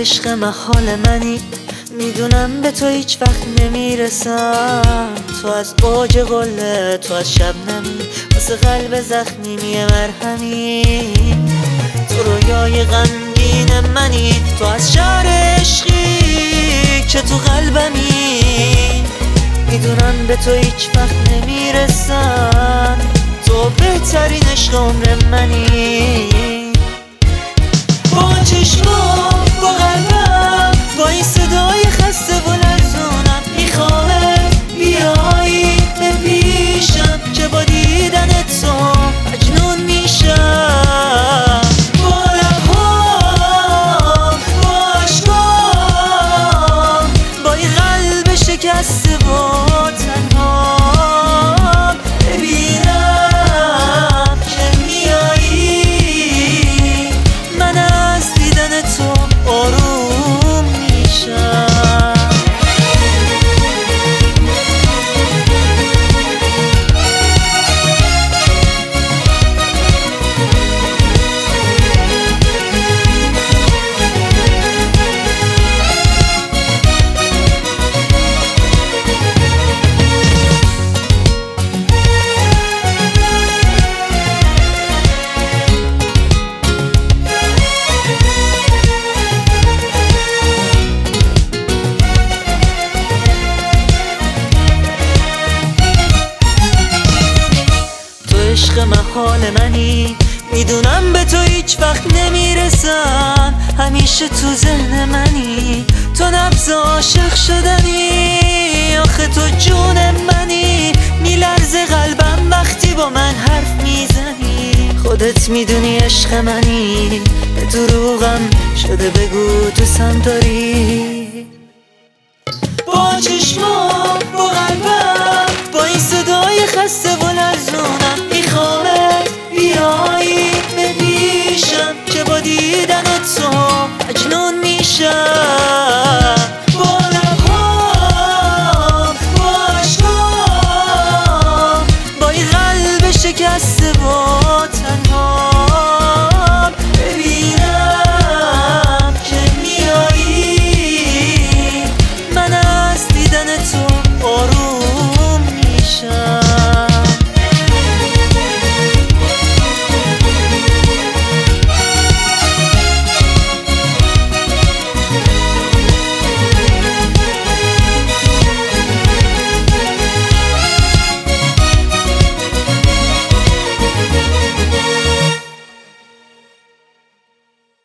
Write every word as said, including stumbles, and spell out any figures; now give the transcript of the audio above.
عشق محال منی، میدونم به تو هیچ وقت نمیرسم. تو از اوج قله، تو از شبنمی، واسه قلب زخمی میه مرهمی. تو رویای غمگین منی، تو از شهر عشقی که تو قلبمی. میدونم به تو هیچ وقت نمیرسم، تو بهترین عشق عمر منی. با چشمام، با قلبم، با این صدای خسته و لرزونم، میخوام بیایی به پیشم که با دیدن تو مجنون میشم. با لبهام، با عشقام، با این قلب شکسته و تنهام، ببینم که میایی، من از دیدن تو آروم میشم. عشق محال منی، میدونم به تو هیچ وقت نمیرسم. همیشه تو ذهن منی، تو نبض عاشق شدنی. آخه تو جون منی، میلرزه قلبم وقتی با من حرف میزنی. خودت میدونی عشق منی، به دروغم شده بگو دوستم داری. با چشمام، با قلبم، با این صدای خسته و لرزونم، میخوام بیایی به پیشم که با دیدن تو مجنون میشم.